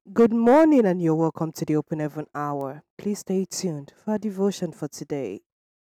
Good morning, and you're welcome to the Open Heaven Hour. Please stay tuned for our devotion for today.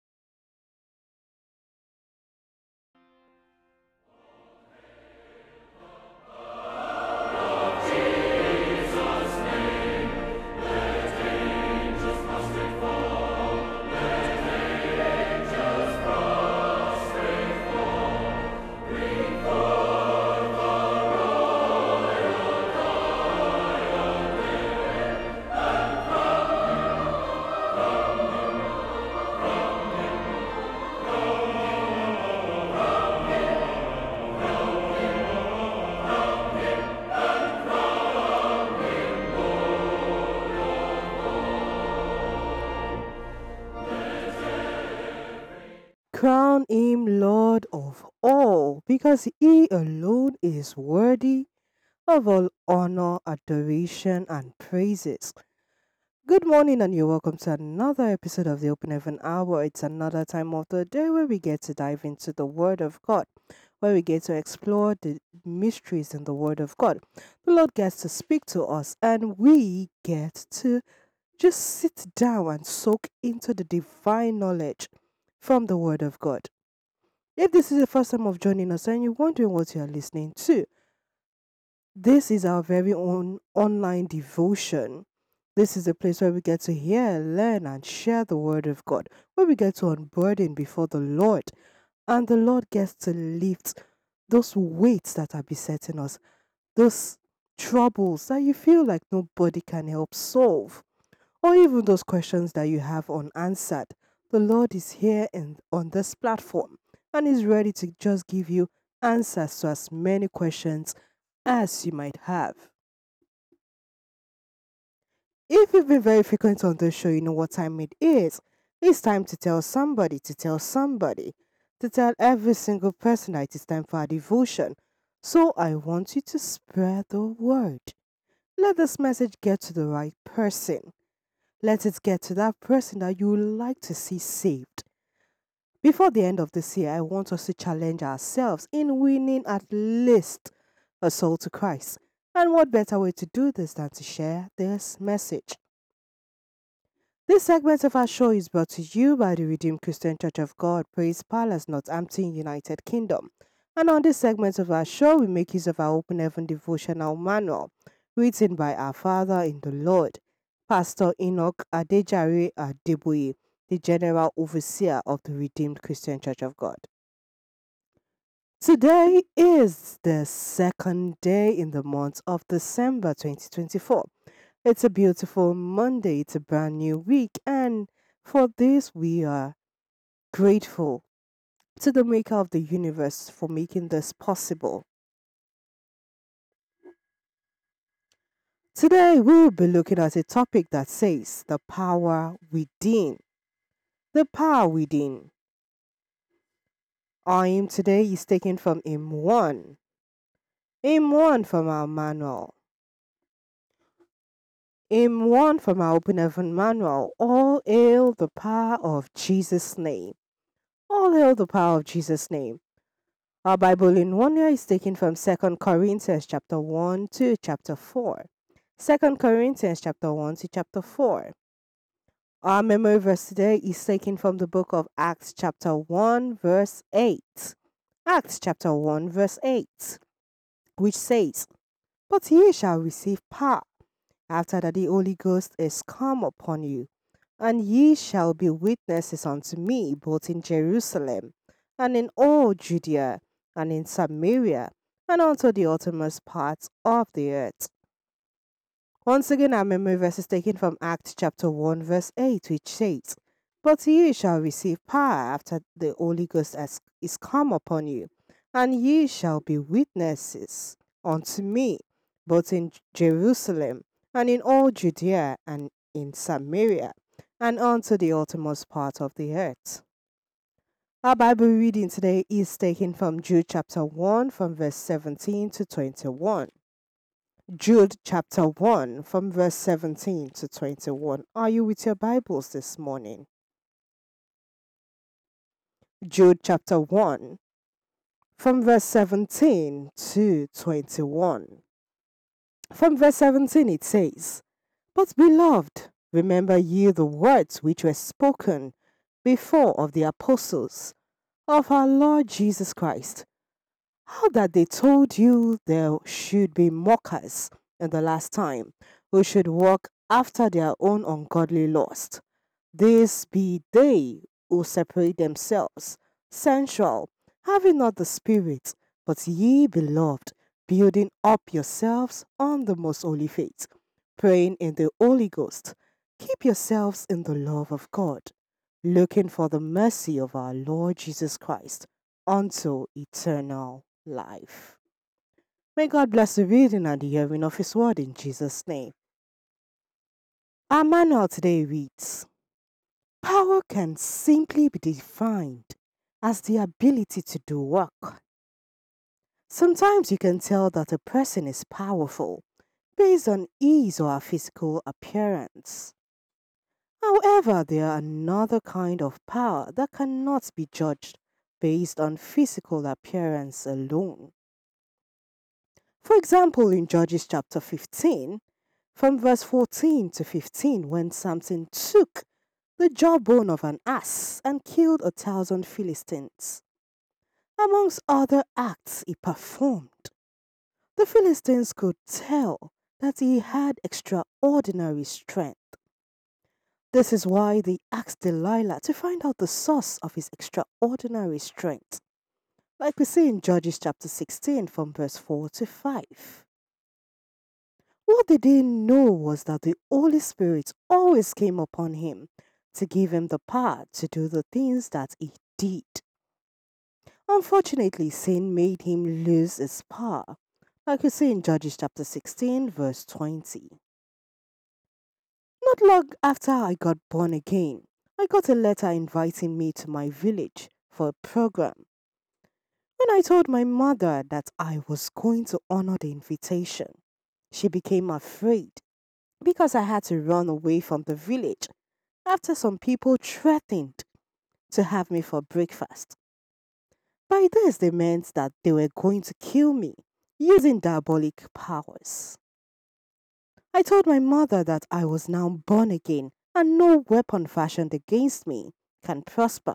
Crown him Lord of all, because he alone is worthy of all honor, adoration, and praises. Good morning, and you're welcome to another episode of the Open Heaven Hour. It's another time of the day where we get to dive into the Word of God, where we get to explore the mysteries in the Word of God. The Lord gets to speak to us, and we get to just sit down and soak into the divine knowledge from the Word of God. If this is the first time of joining us and you're wondering what you are listening to, this is our very own online devotion. This is a place where we get to hear, learn, and share the Word of God, where we get to unburden before the Lord, and the Lord gets to lift those weights that are besetting us, those troubles that you feel like nobody can help solve, or even those questions that you have unanswered. The Lord is here on this platform and is ready to just give you answers to as many questions as you might have. If you've been very frequent on the show, you know what time it is. It's time to tell somebody, to tell somebody, to tell every single person that it is time for our devotion. So I want you to spread the word. Let this message get to the right person. Let it get to that person that you would like to see saved. Before the end of this year, I want us to challenge ourselves in winning at least a soul to Christ. And what better way to do this than to share this message? This segment of our show is brought to you by the Redeemed Christian Church of God, Praise Palace, Northampton, United Kingdom. And on this segment of our show, we make use of our Open Heaven devotional manual, written by our Father in the Lord, Pastor Enoch Adejare Adeboye, the General Overseer of the Redeemed Christian Church of God. Today is the second day in the month of December 2024. It's a beautiful Monday, it's a brand new week, and for this we are grateful to the maker of the universe for making this possible. Today we will be looking at a topic that says the power within. The power within. Our aim today is taken from Aim 1. Aim 1 from our manual. Aim 1 from our Open Heaven manual. All hail the power of Jesus' name. All hail the power of Jesus' name. Our Bible in 1 year is taken from 2 Corinthians chapter 1 to chapter 4. 2 Corinthians chapter 1 to chapter 4. Our memory verse today is taken from the book of Acts chapter 1 verse 8. Acts chapter 1 verse 8, which says, "But ye shall receive power after that the Holy Ghost is come upon you, and ye shall be witnesses unto me both in Jerusalem and in all Judea and in Samaria and unto the uttermost parts of the earth." Once again, our memory verse is taken from Acts chapter 1, verse 8, which says, "But ye shall receive power after the Holy Ghost is come upon you, and ye shall be witnesses unto me, both in Jerusalem and in all Judea and in Samaria, and unto the uttermost part of the earth." Our Bible reading today is taken from Jude chapter 1, from verse 17 to 21. Jude chapter 1 from verse 17 to 21. Are you with your Bibles this morning? Jude chapter 1 from verse 17 to 21. From verse 17 it says, "But beloved, remember ye the words which were spoken before of the apostles of our Lord Jesus Christ, how that they told you there should be mockers in the last time, who should walk after their own ungodly lust. These be they who separate themselves, sensual, having not the Spirit, but ye, beloved, building up yourselves on the most holy faith, praying in the Holy Ghost. Keep yourselves in the love of God, looking for the mercy of our Lord Jesus Christ unto eternal life." May God bless the reading and the hearing of His word in Jesus' name. Our manual today reads, "Power can simply be defined as the ability to do work." Sometimes you can tell that a person is powerful based on his or her physical appearance. However, there are another kind of power that cannot be judged based on physical appearance alone. For example, in Judges chapter 15, from verse 14 to 15, when Samson took the jawbone of an ass and killed 1,000 Philistines. Amongst other acts he performed, the Philistines could tell that he had extraordinary strength. This is why they asked Delilah to find out the source of his extraordinary strength, like we see in Judges chapter 16 from verse 4 to 5. What they didn't know was that the Holy Spirit always came upon him to give him the power to do the things that he did. Unfortunately, sin made him lose his power, like we see in Judges chapter 16, verse 20. Not long after I got born again, I got a letter inviting me to my village for a program. When I told my mother that I was going to honor the invitation, she became afraid because I had to run away from the village after some people threatened to have me for breakfast. By this, they meant that they were going to kill me using diabolic powers. I told my mother that I was now born again and no weapon fashioned against me can prosper.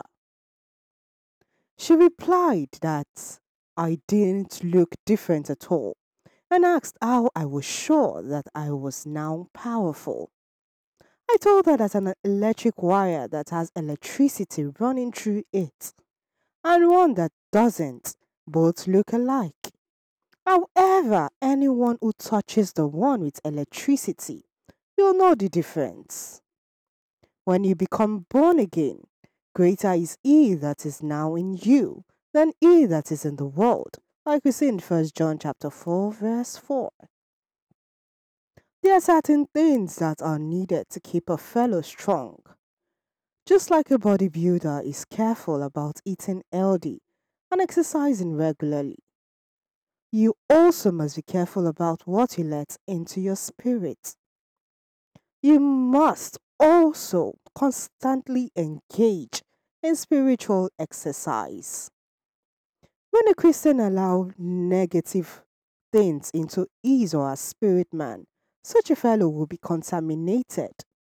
She replied that I didn't look different at all and asked how I was sure that I was now powerful. I told her that an electric wire that has electricity running through it and one that doesn't both look alike. However, anyone who touches the one with electricity, you'll know the difference. When you become born again, greater is he that is now in you than he that is in the world, like we see in 1 John chapter 4, verse 4. There are certain things that are needed to keep a fellow strong. Just like a bodybuilder is careful about eating healthy and exercising regularly, you also must be careful about what you let into your spirit. You must also constantly engage in spiritual exercise. When a Christian allows negative things into his or her spirit man, such a fellow will be contaminated.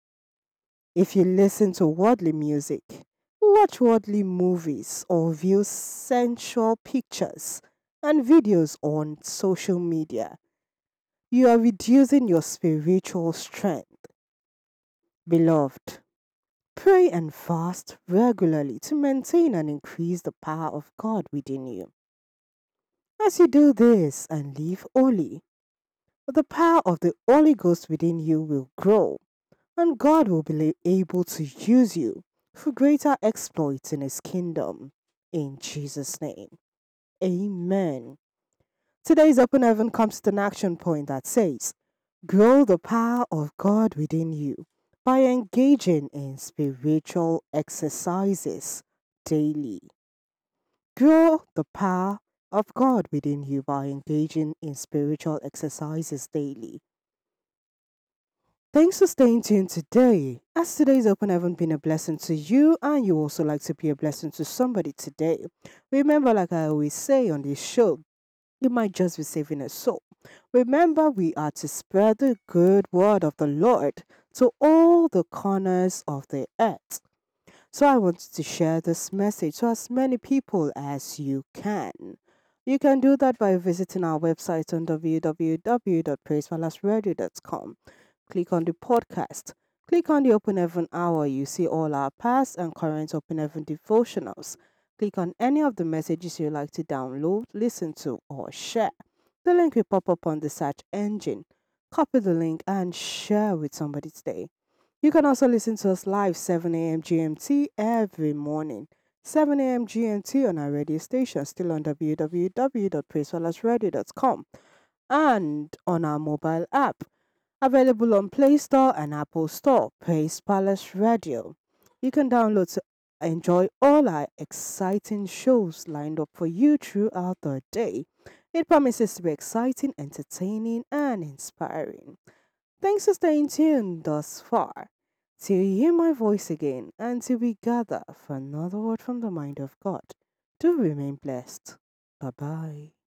If you listen to worldly music, watch worldly movies, or view sensual pictures and videos on social media, you are reducing your spiritual strength. Beloved, pray and fast regularly to maintain and increase the power of God within you. As you do this and live holy, the power of the Holy Ghost within you will grow, and God will be able to use you for greater exploits in His kingdom. In Jesus' name, amen. Today's Open Heaven comes to an action point that says, grow the power of God within you by engaging in spiritual exercises daily. Grow the power of God within you by engaging in spiritual exercises daily. Thanks for staying tuned today. As today's Open Heaven been a blessing to you and you also like to be a blessing to somebody today, remember, like I always say on this show, you might just be saving a soul. Remember, we are to spread the good word of the Lord to all the corners of the earth. So I want to share this message to as many people as you can. You can do that by visiting our website on www.praisepalace.radio.com. Click on the podcast. Click on the Open Heaven Hour. You see all our past and current Open Heaven devotionals. Click on any of the messages you like to download, listen to, or share. The link will pop up on the search engine. Copy the link and share with somebody today. You can also listen to us live 7 a.m. GMT every morning. 7 a.m. GMT on our radio station, still on www.praisefellowsradio.com, and on our mobile app, available on Play Store and Apple Store, Praise Palace Radio. You can download to enjoy all our exciting shows lined up for you throughout the day. It promises to be exciting, entertaining, and inspiring. Thanks for staying tuned thus far. Till you hear my voice again, and till we gather for another word from the mind of God, do remain blessed. Bye bye.